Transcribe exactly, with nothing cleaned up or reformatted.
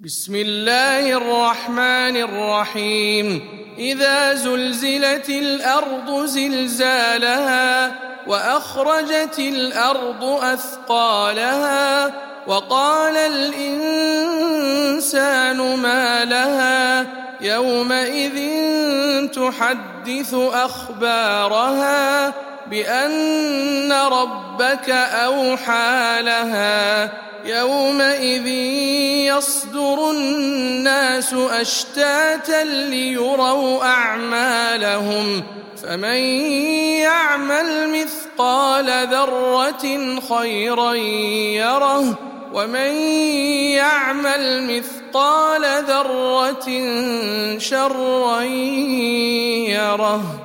بسم الله الرحمن الرحيم إذا زلزلت الأرض زلزالها وأخرجت الأرض أثقالها وقال الإنسان ما لها يومئذ تحدث أخبارها بأن ربك أوحى لها يومئذ يصدر الناس أشتاتا ليروا أعمالهم فمن يعمل مثقال ذرة خيرا يره ومن يعمل مثقال ذرة شرا يره.